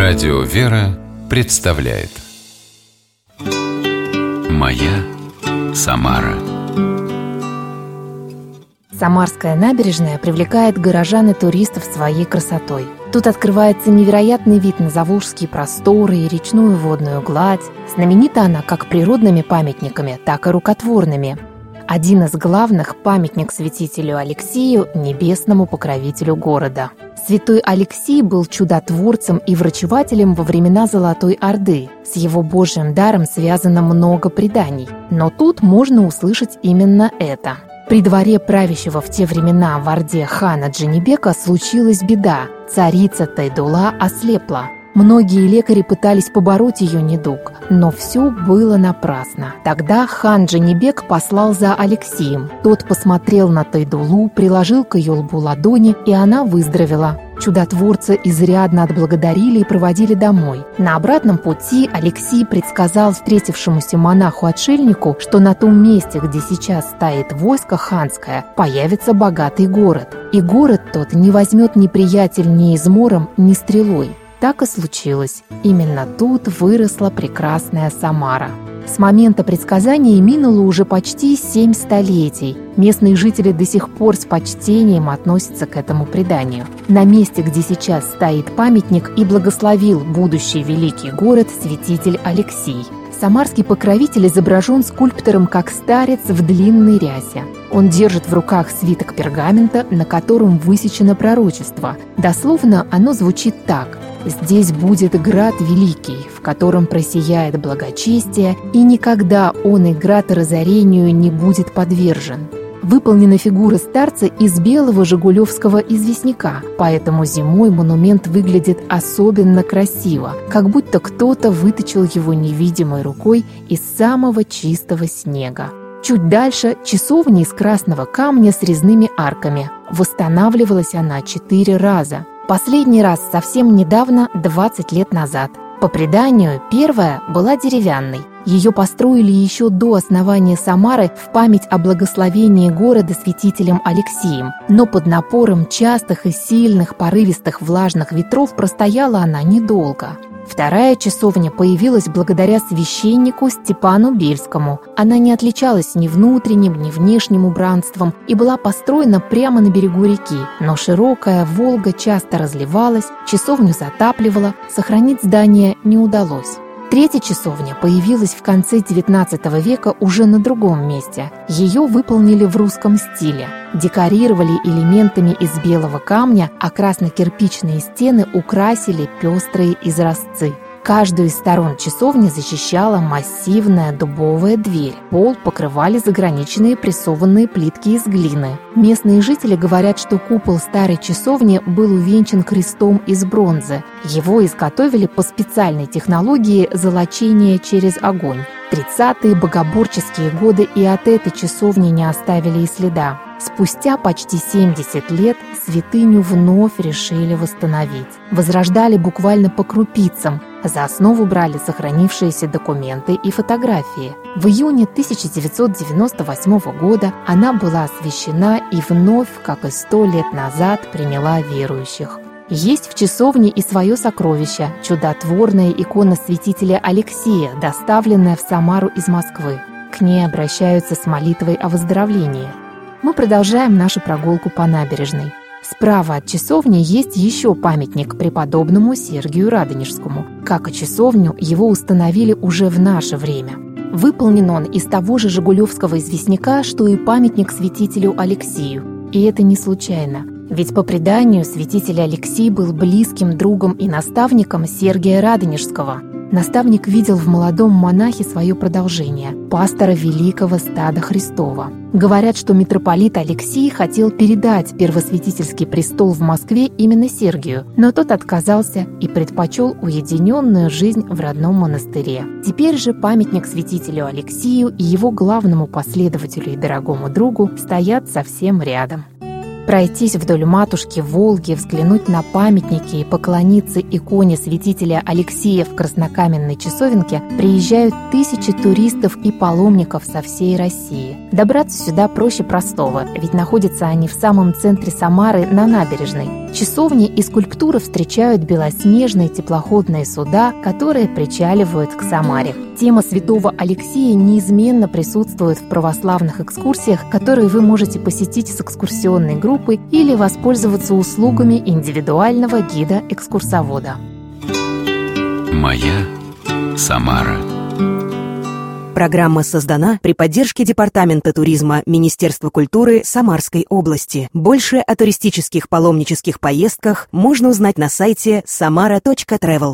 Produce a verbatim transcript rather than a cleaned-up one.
Радио «Вера» представляет «Моя Самара». Самарская набережная привлекает горожан и туристов своей красотой. Тут открывается невероятный вид на Заволжские просторы и речную водную гладь. Знаменита она как природными памятниками, так и рукотворными. Один из главных – памятник святителю Алексию, небесному покровителю города. Святой Алексий был чудотворцем и врачевателем во времена Золотой Орды. С его Божьим даром связано много преданий. Но тут можно услышать именно это. При дворе правящего в те времена в Орде хана Джанибека случилась беда. Царица Тайдула ослепла. Многие лекари пытались побороть ее недуг, но все было напрасно. Тогда хан Джанибек послал за Алексием. Тот посмотрел на Тайдулу, приложил к ее лбу ладони, и она выздоровела. Чудотворца изрядно отблагодарили и проводили домой. На обратном пути Алексий предсказал встретившемуся монаху-отшельнику, что на том месте, где сейчас стоит войско ханское, появится богатый город. И город тот не возьмет неприятель ни измором, ни стрелой. Так и случилось. Именно тут выросла прекрасная Самара. С момента предсказания минуло уже почти семь столетий. Местные жители до сих пор с почтением относятся к этому преданию. На месте, где сейчас стоит памятник, и благословил будущий великий город святитель Алексий. Самарский покровитель изображен скульптором как старец в длинной рясе. Он держит в руках свиток пергамента, на котором высечено пророчество. Дословно оно звучит так: «Здесь будет град великий, в котором просияет благочестие, и никогда он и град разорению не будет подвержен». Выполнена фигура старца из белого жигулевского известняка, поэтому зимой монумент выглядит особенно красиво, как будто кто-то выточил его невидимой рукой из самого чистого снега. Чуть дальше часовня из красного камня с резными арками. Восстанавливалась она четыре раза. Последний раз совсем недавно, двадцать лет назад. По преданию, первая была деревянной. Ее построили еще до основания Самары в память о благословении города святителем Алексием. Но под напором частых и сильных порывистых влажных ветров простояла она недолго. Вторая часовня появилась благодаря священнику Степану Бельскому. Она не отличалась ни внутренним, ни внешним убранством и была построена прямо на берегу реки. Но широкая Волга часто разливалась, часовню затапливала, сохранить здание не удалось. Третья часовня появилась в конце девятнадцатого века уже на другом месте. Ее выполнили в русском стиле. Декорировали элементами из белого камня, а красно-кирпичные стены украсили пестрые изразцы. Каждую из сторон часовни защищала массивная дубовая дверь. Пол покрывали заграниченные прессованные плитки из глины. Местные жители говорят, что купол старой часовни был увенчан крестом из бронзы. Его изготовили по специальной технологии золочения через огонь. тридцатые богоборческие годы и от этой часовни не оставили и следа. Спустя почти семьдесят лет святыню вновь решили восстановить. Возрождали буквально по крупицам. За основу брали сохранившиеся документы и фотографии. В июне тысяча девятьсот девяносто восьмого года она была освящена и вновь, как и сто лет назад, приняла верующих. Есть в часовне и свое сокровище – чудотворная икона святителя Алексия, доставленная в Самару из Москвы. К ней обращаются с молитвой о выздоровлении. Мы продолжаем нашу прогулку по набережной. Справа от часовни есть еще памятник преподобному Сергию Радонежскому. Как и часовню, его установили уже в наше время. Выполнен он из того же жигулевского известняка, что и памятник святителю Алексию. И это не случайно. Ведь по преданию святитель Алексий был близким другом и наставником Сергия Радонежского. Наставник видел в молодом монахе свое продолжение – пастора великого стада Христова. Говорят, что митрополит Алексий хотел передать первосвятительский престол в Москве именно Сергию, но тот отказался и предпочел уединенную жизнь в родном монастыре. Теперь же памятник святителю Алексию и его главному последователю и дорогому другу стоят совсем рядом. Пройтись вдоль Матушки Волги, взглянуть на памятники и поклониться иконе святителя Алексия в краснокаменной часовенке приезжают тысячи туристов и паломников со всей России. Добраться сюда проще простого, ведь находятся они в самом центре Самары на набережной. Часовни и скульптуры встречают белоснежные теплоходные суда, которые причаливают к Самаре. Тема святого Алексея неизменно присутствует в православных экскурсиях, которые вы можете посетить с экскурсионной группой или воспользоваться услугами индивидуального гида-экскурсовода. Моя Самара. Программа создана при поддержке Департамента туризма Министерства культуры Самарской области. Больше о туристических паломнических поездках можно узнать на сайте samara точка travel.